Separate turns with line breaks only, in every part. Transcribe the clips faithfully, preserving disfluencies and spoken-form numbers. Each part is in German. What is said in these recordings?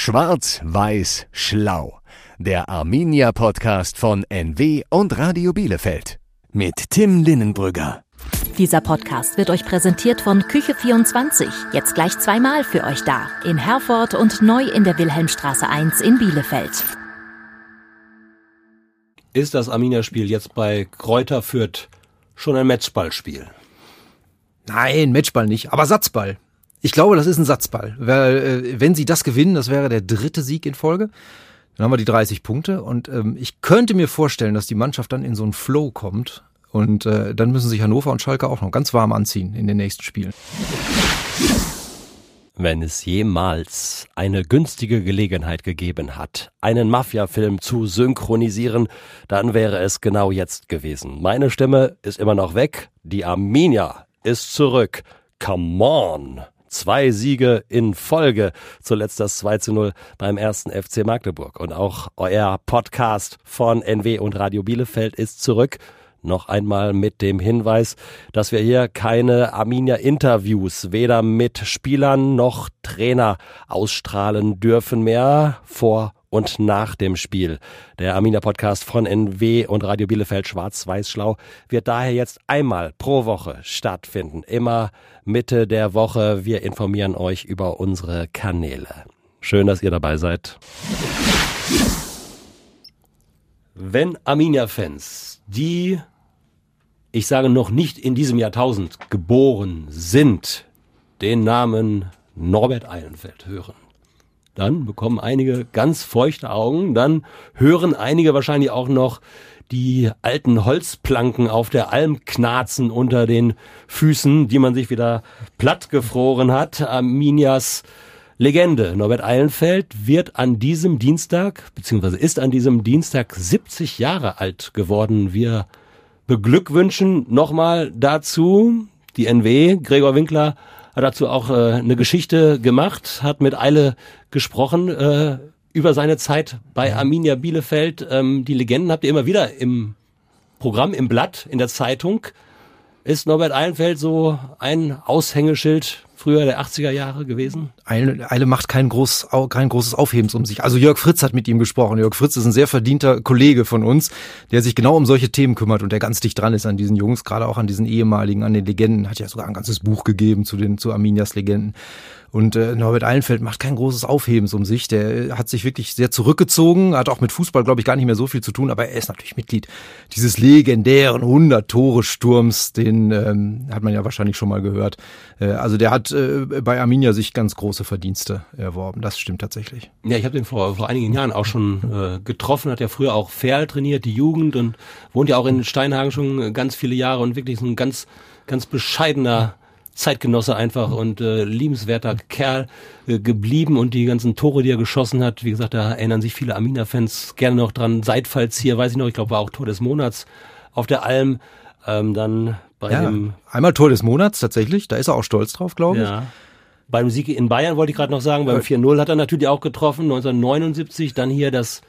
Schwarz-Weiß Schlau, der Arminia-Podcast von N W und Radio Bielefeld. Mit Tim Linnenbrügger.
Dieser Podcast wird euch präsentiert von Küche vierundzwanzig. Jetzt gleich zweimal für euch da. In Herford und neu in der Wilhelmstraße eins in Bielefeld.
Ist das Arminia-Spiel jetzt bei Greuther Fürth schon ein Matchballspiel?
Nein, Matchball nicht, aber Satzball. Ich glaube, das ist ein Satzball. Weil, äh, wenn sie das gewinnen, das wäre der dritte Sieg in Folge. Dann haben wir die dreißig Punkte. Und ähm, ich könnte mir vorstellen, dass die Mannschaft dann in so einen Flow kommt. Und äh, dann müssen sich Hannover und Schalke auch noch ganz warm anziehen in den nächsten Spielen.
Wenn es jemals eine günstige Gelegenheit gegeben hat, einen Mafia-Film zu synchronisieren, dann wäre es genau jetzt gewesen. Meine Stimme ist immer noch weg, die Arminia ist zurück. Come on! Zwei Siege in Folge, zuletzt das zwei zu null beim ersten F C Magdeburg. Und auch euer Podcast von N W und Radio Bielefeld ist zurück. Noch einmal mit dem Hinweis, dass wir hier keine Arminia-Interviews weder mit Spielern noch Trainer ausstrahlen dürfen mehr vor und nach dem Spiel. Der Arminia-Podcast von N W und Radio Bielefeld Schwarz-Weiß Schlau wird daher jetzt einmal pro Woche stattfinden. Immer Mitte der Woche. Wir informieren euch über unsere Kanäle. Schön, dass ihr dabei seid. Wenn Arminia-Fans, die, ich sage noch nicht in diesem Jahrtausend geboren sind, den Namen Norbert Eilenfeld hören, dann bekommen einige ganz feuchte Augen, dann hören einige wahrscheinlich auch noch die alten Holzplanken auf der Alm knarzen unter den Füßen, die man sich wieder plattgefroren hat. Arminias Legende Norbert Eilenfeld wird an diesem Dienstag, beziehungsweise ist an diesem Dienstag siebzig Jahre alt geworden. Wir beglückwünschen nochmal dazu die N W. Gregor Winkler hat dazu auch äh, eine Geschichte gemacht, hat mit Eile gesprochen äh, über seine Zeit bei Arminia Bielefeld. Ähm, die Legenden habt ihr immer wieder im Programm, im Blatt, in der Zeitung. Ist Norbert Eilenfeld so ein Aushängeschild früher der achtziger Jahre gewesen?
Eile, Eile macht kein, groß, kein großes Aufhebens um sich. Also Jörg Fritz hat mit ihm gesprochen. Jörg Fritz ist ein sehr verdienter Kollege von uns, der sich genau um solche Themen kümmert und der ganz dicht dran ist an diesen Jungs, gerade auch an diesen ehemaligen, an den Legenden. Hat ja sogar ein ganzes Buch gegeben zu den zu Arminias Legenden. Und äh, Norbert Eilenfeld macht kein großes Aufhebens um sich. Der hat sich wirklich sehr zurückgezogen, hat auch mit Fußball, glaube ich, gar nicht mehr so viel zu tun, aber er ist natürlich Mitglied dieses legendären hundert-Tore-Sturms, den ähm, hat man ja wahrscheinlich schon mal gehört. Äh, also der hat äh, bei Arminia sich ganz große Verdienste erworben, das stimmt tatsächlich.
Ja, ich habe den vor, vor einigen Jahren auch schon äh, getroffen, hat ja früher auch Ferl trainiert, die Jugend, und wohnt ja auch in Steinhagen schon ganz viele Jahre und wirklich so ein ganz, ganz bescheidener Zeitgenosse einfach und äh, liebenswerter Kerl äh, geblieben, und die ganzen Tore, die er geschossen hat, wie gesagt, da erinnern sich viele Arminia-Fans gerne noch dran. Seitfalls hier, weiß ich noch, ich glaube, war auch Tor des Monats auf der Alm. Ähm, dann bei
ja,
dem
einmal Tor des Monats tatsächlich, da ist er auch stolz drauf, glaube ich.
Ja. Beim Sieg in Bayern wollte ich gerade noch sagen, beim vier null hat er natürlich auch getroffen, neunzehnhundertneunundsiebzig, dann hier das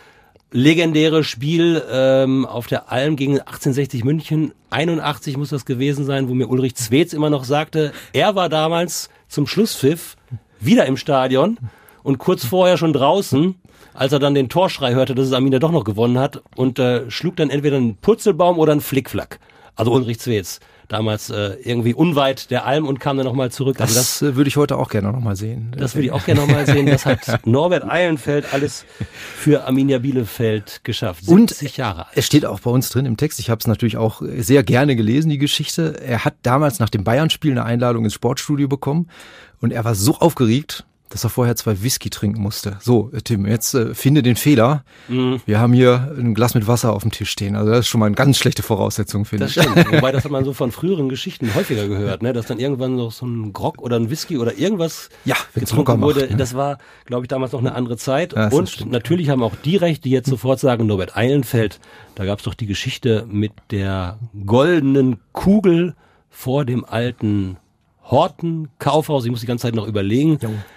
legendäre Spiel ähm, auf der Alm gegen achtzehnhundertsechzig München, einundachtzig muss das gewesen sein, wo mir Ulrich Zwetz immer noch sagte, er war damals zum Schlusspfiff wieder im Stadion und kurz vorher schon draußen, als er dann den Torschrei hörte, dass es Arminia doch noch gewonnen hat, und äh, schlug dann entweder einen Purzelbaum oder einen Flickflack. Also Ulrich Zwetz, damals äh, irgendwie unweit der Alm, und kam dann nochmal zurück.
Das,
also das
würde ich heute auch gerne nochmal sehen.
Das würde ich auch gerne nochmal sehen. Das hat Norbert Eilenfeld alles für Arminia Bielefeld geschafft. siebzig Jahre alt.
Es steht auch bei uns drin im Text, ich habe es natürlich auch sehr gerne gelesen, die Geschichte. Er hat damals nach dem Bayern-Spiel eine Einladung ins Sportstudio bekommen und er war so aufgeregt, dass er vorher zwei Whisky trinken musste. So, Tim, jetzt äh, finde den Fehler. Mhm. Wir haben hier ein Glas mit Wasser auf dem Tisch stehen. Also das ist schon mal eine ganz schlechte Voraussetzung, finde ich.
Das stimmt. Wobei, das hat man so von früheren Geschichten häufiger gehört, ne? Dass dann irgendwann noch so ein Grog oder ein Whisky oder irgendwas
ja,
getrunken wurde.
Macht, ne?
Das war, glaube ich, damals noch eine andere Zeit.
Ja,
und
stimmt,
natürlich ja. haben auch die recht, die jetzt sofort sagen, Norbert Eilenfeld, da gab es doch die Geschichte mit der goldenen Kugel vor dem alten Horten Kaufhaus. Ich muss die ganze Zeit noch überlegen.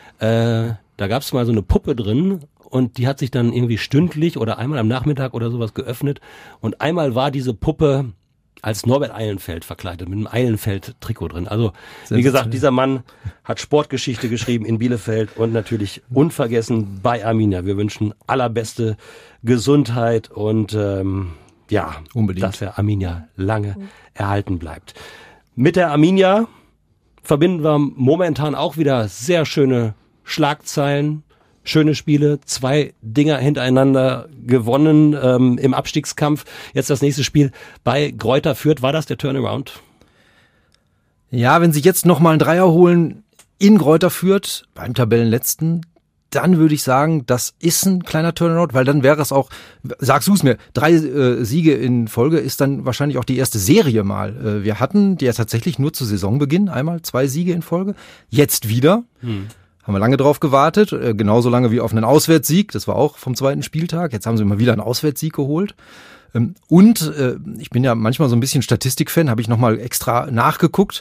Äh, da gab es mal so eine Puppe drin, und die hat sich dann irgendwie stündlich oder einmal am Nachmittag oder sowas geöffnet, und einmal war diese Puppe als Norbert Eilenfeld verkleidet, mit einem Eilenfeld-Trikot drin. Also, wie gesagt, dieser Mann hat Sportgeschichte geschrieben in Bielefeld und natürlich unvergessen bei Arminia. Wir wünschen allerbeste Gesundheit und ähm, ja, unbedingt, dass der Arminia lange erhalten bleibt. Mit der Arminia verbinden wir momentan auch wieder sehr schöne Schlagzeilen, schöne Spiele, zwei Dinger hintereinander gewonnen ähm, im Abstiegskampf. Jetzt das nächste Spiel bei Greuther Fürth. War das der Turnaround?
Ja, wenn sie jetzt nochmal einen Dreier holen in Greuther Fürth beim Tabellenletzten, dann würde ich sagen, das ist ein kleiner Turnaround, weil dann wäre es auch, sagst du es mir, drei äh, Siege in Folge ist dann wahrscheinlich auch die erste Serie mal. Äh, wir hatten die ja tatsächlich nur zu Saisonbeginn einmal zwei Siege in Folge, jetzt wieder. Hm. Haben wir lange drauf gewartet, genauso lange wie auf einen Auswärtssieg. Das war auch vom zweiten Spieltag. Jetzt haben sie mal wieder einen Auswärtssieg geholt. Und ich bin ja manchmal so ein bisschen Statistikfan, habe ich nochmal extra nachgeguckt.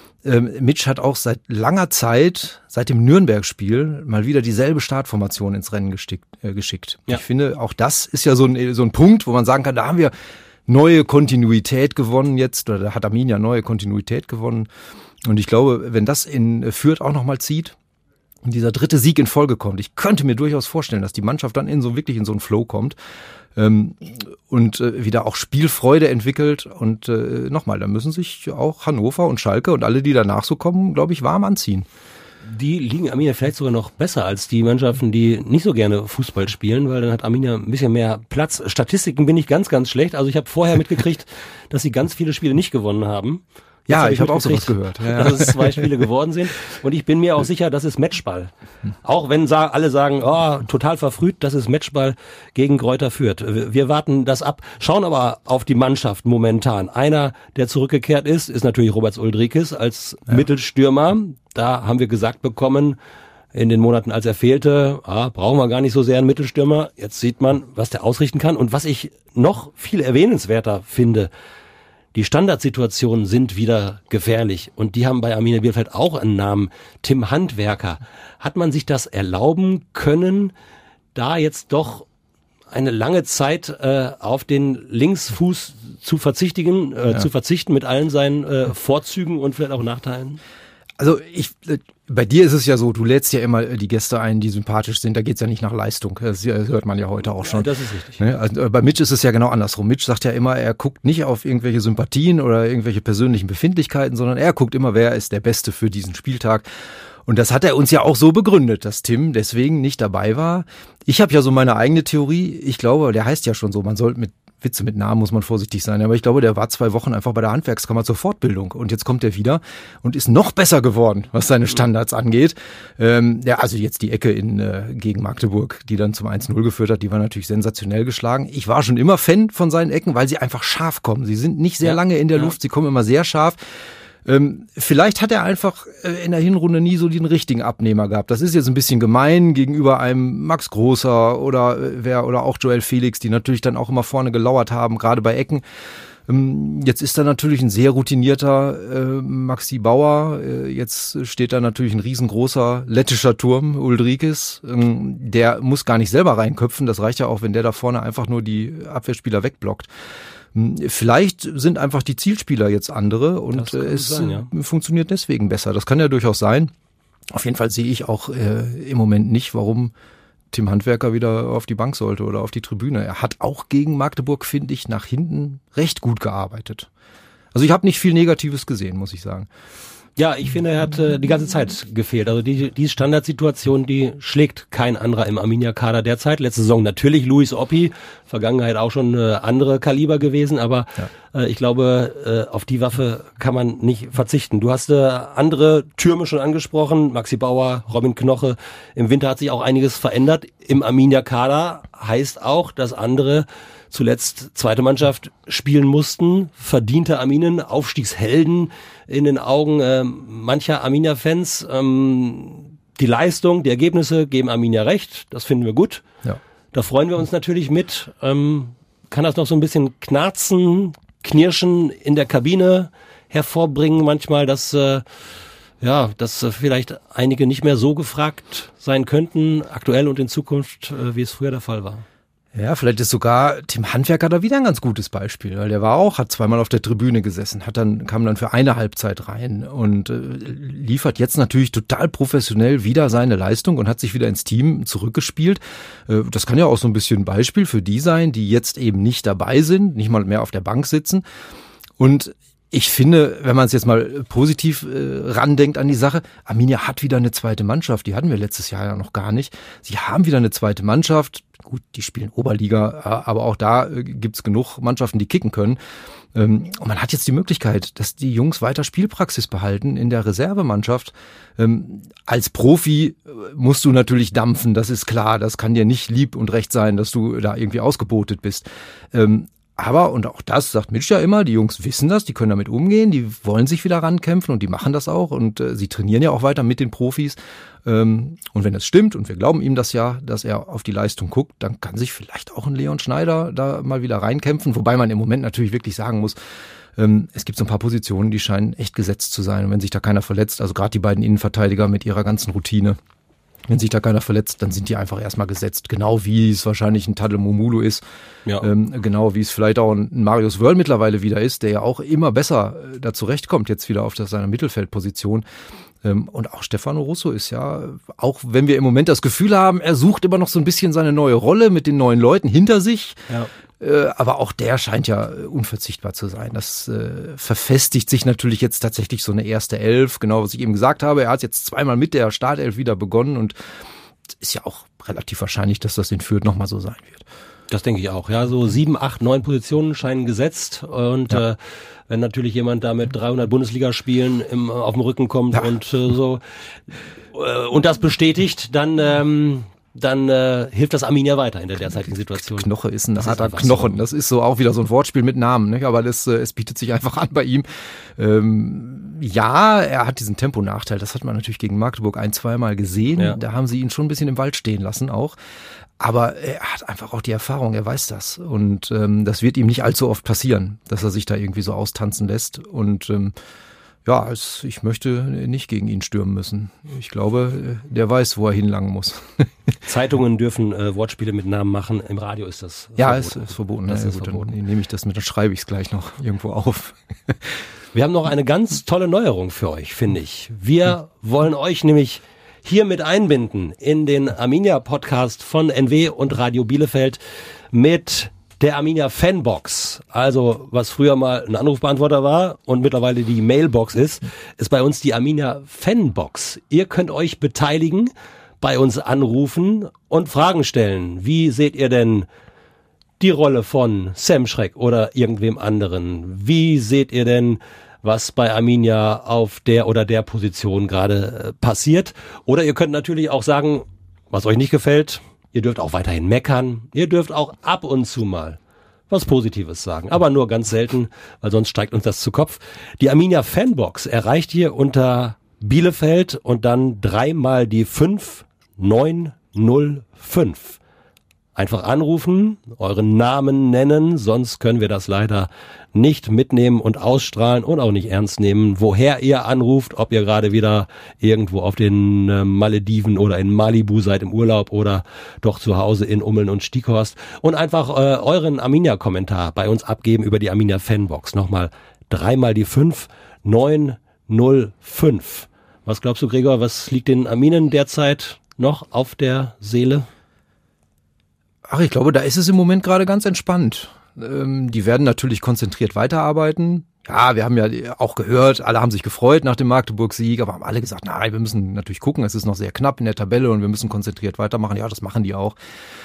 Mitch hat auch seit langer Zeit, seit dem Nürnberg-Spiel, mal wieder dieselbe Startformation ins Rennen gestickt, äh, geschickt. Ja. Ich finde, auch das ist ja so ein, so ein Punkt, wo man sagen kann, da haben wir neue Kontinuität gewonnen jetzt, oder da hat Arminia neue Kontinuität gewonnen. Und ich glaube, wenn das in Fürth auch nochmal zieht, und dieser dritte Sieg in Folge kommt. Ich könnte mir durchaus vorstellen, dass die Mannschaft dann in so wirklich in so einen Flow kommt ähm, und äh, wieder auch Spielfreude entwickelt. Und äh, nochmal, da müssen sich auch Hannover und Schalke und alle, die danach so kommen, glaube ich, warm anziehen.
Die liegen Arminia vielleicht sogar noch besser als die Mannschaften, die nicht so gerne Fußball spielen, weil dann hat Arminia ein bisschen mehr Platz. Statistiken bin ich ganz, ganz schlecht. Also ich habe vorher mitgekriegt, dass sie ganz viele Spiele nicht gewonnen haben.
Jetzt ja, hab ich, ich habe auch sowas gehört. Ja,
dass es zwei Spiele geworden sind. Und ich bin mir auch sicher, das ist Matchball. Auch wenn sa- alle sagen, oh, total verfrüht, das ist Matchball gegen Greuther Fürth. Wir warten das ab, schauen aber auf die Mannschaft momentan. Einer, der zurückgekehrt ist, ist natürlich Roberts Uldrikis als ja. Mittelstürmer. Da haben wir gesagt bekommen, in den Monaten, als er fehlte, ah, brauchen wir gar nicht so sehr einen Mittelstürmer. Jetzt sieht man, was der ausrichten kann. Und was ich noch viel erwähnenswerter finde, die Standardsituationen sind wieder gefährlich und die haben bei Arminia Bielefeld auch einen Namen, Tim Handwerker. Hat man sich das erlauben können, da jetzt doch eine lange Zeit äh, auf den Linksfuß zu verzichtigen, äh, ja. zu verzichten mit allen seinen äh, Vorzügen und vielleicht auch Nachteilen?
Also ich, bei dir ist es ja so, du lädst ja immer die Gäste ein, die sympathisch sind. Da geht's ja nicht nach Leistung. Das hört man ja heute auch schon.
Ja, das ist richtig.
Also bei Mitch ist es ja genau andersrum. Mitch sagt ja immer, er guckt nicht auf irgendwelche Sympathien oder irgendwelche persönlichen Befindlichkeiten, sondern er guckt immer, wer ist der Beste für diesen Spieltag. Und das hat er uns ja auch so begründet, dass Tim deswegen nicht dabei war. Ich habe ja so meine eigene Theorie. Ich glaube, der heißt ja schon so, man sollte mit Witze mit Namen muss man vorsichtig sein, aber ich glaube, der war zwei Wochen einfach bei der Handwerkskammer zur Fortbildung und jetzt kommt er wieder und ist noch besser geworden, was seine Standards angeht. Ähm, ja, also jetzt die Ecke in äh, gegen Magdeburg, die dann zum eins null geführt hat, die war natürlich sensationell geschlagen. Ich war schon immer Fan von seinen Ecken, weil sie einfach scharf kommen. Sie sind nicht sehr ja, lange in der ja. Luft, sie kommen immer sehr scharf. Ähm, vielleicht hat er einfach äh, in der Hinrunde nie so den richtigen Abnehmer gehabt. Das ist jetzt ein bisschen gemein gegenüber einem Max Großer oder äh, wer oder auch Joel Felix, die natürlich dann auch immer vorne gelauert haben, gerade bei Ecken. Ähm, jetzt ist da natürlich ein sehr routinierter äh, Maxi Bauer. Äh, jetzt steht da natürlich ein riesengroßer lettischer Turm, Uldrikis. Ähm, der muss gar nicht selber reinköpfen. Das reicht ja auch, wenn der da vorne einfach nur die Abwehrspieler wegblockt. Vielleicht sind einfach die Zielspieler jetzt andere und es sein, ja. funktioniert deswegen besser. Das kann ja durchaus sein. Auf jeden Fall sehe ich auch äh, im Moment nicht, warum Tim Handwerker wieder auf die Bank sollte oder auf die Tribüne. Er hat auch gegen Magdeburg, finde ich, nach hinten recht gut gearbeitet. Also ich habe nicht viel Negatives gesehen, muss ich sagen.
Ja, ich finde, er hat äh, die ganze Zeit gefehlt. Also die, die Standardsituation, die schlägt kein anderer im Arminia-Kader derzeit. Letzte Saison natürlich Luis Oppi, Vergangenheit auch schon äh, andere Kaliber gewesen, aber ja. äh, ich glaube, äh, auf die Waffe kann man nicht verzichten. Du hast äh, andere Türme schon angesprochen, Maxi Bauer, Robin Knoche. Im Winter hat sich auch einiges verändert. Im Arminia-Kader heißt auch, dass andere zuletzt zweite Mannschaft spielen mussten, verdiente Arminen, Aufstiegshelden in den Augen äh, mancher Arminia-Fans. Ähm, die Leistung, die Ergebnisse geben Arminia recht, das finden wir gut. Ja. Da freuen wir uns natürlich mit. Ähm, kann das noch so ein bisschen knarzen, knirschen in der Kabine hervorbringen manchmal, dass äh, ja, dass äh, vielleicht einige nicht mehr so gefragt sein könnten, aktuell und in Zukunft, äh, wie es früher der Fall war.
Ja, vielleicht ist sogar Tim Handwerker da wieder ein ganz gutes Beispiel, weil der war auch, hat zweimal auf der Tribüne gesessen, hat dann, kam dann für eine Halbzeit rein und äh, liefert jetzt natürlich total professionell wieder seine Leistung und hat sich wieder ins Team zurückgespielt. Äh, das kann ja auch so ein bisschen ein Beispiel für die sein, die jetzt eben nicht dabei sind, nicht mal mehr auf der Bank sitzen. Und ich finde, wenn man es jetzt mal positiv äh, randenkt an die Sache, Arminia hat wieder eine zweite Mannschaft. Die hatten wir letztes Jahr ja noch gar nicht. Sie haben wieder eine zweite Mannschaft. Gut, die spielen Oberliga, aber auch da äh, gibt's genug Mannschaften, die kicken können. Ähm, und man hat jetzt die Möglichkeit, dass die Jungs weiter Spielpraxis behalten in der Reservemannschaft. Ähm, als Profi musst du natürlich dampfen, das ist klar. Das kann dir nicht lieb und recht sein, dass du da irgendwie ausgebotet bist. Ähm, Aber, und auch das sagt Mitch ja immer, die Jungs wissen das, die können damit umgehen, die wollen sich wieder rankämpfen und die machen das auch und äh, sie trainieren ja auch weiter mit den Profis. Ähm, und wenn es stimmt, und wir glauben ihm das ja, dass er auf die Leistung guckt, dann kann sich vielleicht auch ein Leon Schneider da mal wieder reinkämpfen, wobei man im Moment natürlich wirklich sagen muss, ähm, es gibt so ein paar Positionen, die scheinen echt gesetzt zu sein und wenn sich da keiner verletzt, also gerade die beiden Innenverteidiger mit ihrer ganzen Routine, wenn sich da keiner verletzt, dann sind die einfach erstmal gesetzt. Genau wie es wahrscheinlich ein Tadel Momulu ist. Ja. Ähm, genau wie es vielleicht auch ein Marius Wörl mittlerweile wieder ist, der ja auch immer besser äh, da zurechtkommt, jetzt wieder auf der, seiner Mittelfeldposition. Ähm, und auch Stefano Russo ist ja, auch wenn wir im Moment das Gefühl haben, er sucht immer noch so ein bisschen seine neue Rolle mit den neuen Leuten hinter sich. Ja. Äh, aber auch der scheint ja unverzichtbar zu sein. Das äh, verfestigt sich natürlich jetzt tatsächlich so eine erste Elf. Genau, was ich eben gesagt habe. Er hat jetzt zweimal mit der Startelf wieder begonnen und ist ja auch relativ wahrscheinlich, dass das in Fürth nochmal so sein wird.
Das denke ich auch. Ja, so sieben, acht, neun Positionen scheinen gesetzt und ja. äh, wenn natürlich jemand da mit dreihundert Bundesligaspielen im, auf dem Rücken kommt ja. und äh, so äh, und das bestätigt, dann ähm, dann äh, hilft das Arminia weiter in der derzeitigen Situation.
Knoche ist ein das harter ist Knochen. So. Das ist so auch wieder so ein Wortspiel mit Namen, ne? Aber das, äh, es bietet sich einfach an bei ihm. Ähm, ja, er hat diesen Temponachteil. Das hat man natürlich gegen Magdeburg ein-, zweimal gesehen. Ja. Da haben sie ihn schon ein bisschen im Wald stehen lassen auch. Aber er hat einfach auch die Erfahrung, er weiß das. Und ähm, das wird ihm nicht allzu oft passieren, dass er sich da irgendwie so austanzen lässt. Und ähm, ja, es, ich möchte nicht gegen ihn stürmen müssen. Ich glaube, der weiß, wo er hinlangen muss.
Zeitungen dürfen äh, Wortspiele mit Namen machen. Im Radio ist das
ja, verboten. Ja, ist, ist verboten. Das ja, ist gut, verboten. Dann nehme ich das mit, dann schreibe ich es gleich noch irgendwo auf.
Wir haben noch eine ganz tolle Neuerung für euch, finde ich. Wir hm. wollen euch nämlich hier mit einbinden in den Arminia-Podcast von N W und Radio Bielefeld mit der Arminia Fanbox. Also was früher mal ein Anrufbeantworter war und mittlerweile die Mailbox ist, ist bei uns die Arminia Fanbox. Ihr könnt euch beteiligen, bei uns anrufen und Fragen stellen. Wie seht ihr denn die Rolle von Sam Schreck oder irgendwem anderen? Wie seht ihr denn, was bei Arminia auf der oder der Position gerade äh, passiert? Oder ihr könnt natürlich auch sagen, was euch nicht gefällt. Ihr dürft auch weiterhin meckern. Ihr dürft auch ab und zu mal was Positives sagen. Aber nur ganz selten, weil sonst steigt uns das zu Kopf. Die Arminia Fanbox erreicht ihr unter Bielefeld und dann dreimal die fünf neun null fünf. Einfach anrufen, euren Namen nennen, sonst können wir das leider nicht mitnehmen und ausstrahlen und auch nicht ernst nehmen, woher ihr anruft, ob ihr gerade wieder irgendwo auf den äh, Malediven oder in Malibu seid im Urlaub oder doch zu Hause in Ummeln und Stieghorst und einfach äh, euren Arminia-Kommentar bei uns abgeben über die Arminia Fanbox. Nochmal dreimal die fünf neun null fünf. Was glaubst du, Gregor, was liegt den Arminen derzeit noch auf der Seele?
Ach, ich glaube, da ist es im Moment gerade ganz entspannt. Ähm, die werden natürlich konzentriert weiterarbeiten. Ja, wir haben ja auch gehört, alle haben sich gefreut nach dem Magdeburg-Sieg, aber haben alle gesagt, nein, wir müssen natürlich gucken, es ist noch sehr knapp in der Tabelle und wir müssen konzentriert weitermachen. Ja, das machen die auch.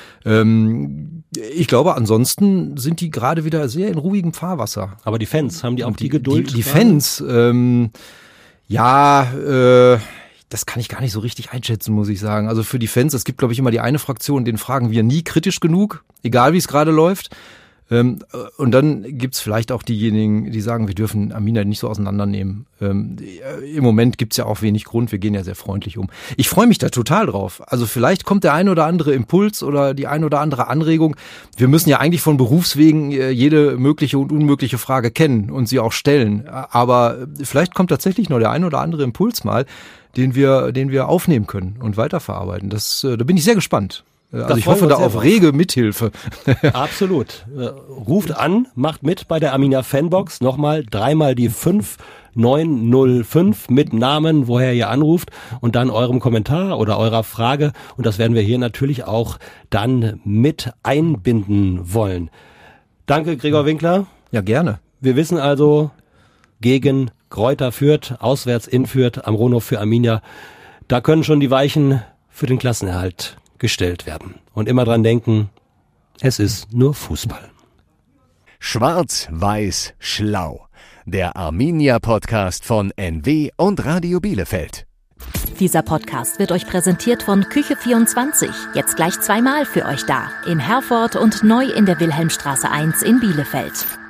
Ähm, ich glaube, ansonsten sind die gerade wieder sehr in ruhigem Fahrwasser.
Aber die Fans, haben die auch die, die Geduld?
Die, die Fans, ähm, ja, äh, das kann ich gar nicht so richtig einschätzen, muss ich sagen. Also für die Fans, es gibt, glaube ich, immer die eine Fraktion, den fragen wir nie kritisch genug, egal wie es gerade läuft. Ähm, und dann gibt's vielleicht auch diejenigen, die sagen, wir dürfen Arminia nicht so auseinandernehmen. Ähm, im Moment gibt's ja auch wenig Grund, wir gehen ja sehr freundlich um. Ich freue mich da total drauf. Also vielleicht kommt der ein oder andere Impuls oder die ein oder andere Anregung. Wir müssen ja eigentlich von Berufswegen jede mögliche und unmögliche Frage kennen und sie auch stellen. Aber vielleicht kommt tatsächlich noch der ein oder andere Impuls mal, den wir, den wir aufnehmen können und weiterverarbeiten. Das, da bin ich sehr gespannt. Also ich hoffe da auf rege Mithilfe.
Absolut. Ruft an, macht mit bei der Arminia Fanbox. Nochmal dreimal die fünf neun null fünf mit Namen, woher ihr anruft und dann eurem Kommentar oder eurer Frage. Und das werden wir hier natürlich auch dann mit einbinden wollen. Danke, Gregor Winkler.
Ja, gerne.
Wir wissen also, gegen Greuther Fürth, auswärts in Fürth, am Rohnhof für Arminia, da können schon die Weichen für den Klassenerhalt gestellt werden. Und immer dran denken, es ist nur Fußball.
Schwarz, Weiß, Schlau. Der Arminia-Podcast von N W und Radio Bielefeld.
Dieser Podcast wird euch präsentiert von Küche vierundzwanzig. Jetzt gleich zweimal für euch da. In Herford und neu in der Wilhelmstraße eins in Bielefeld.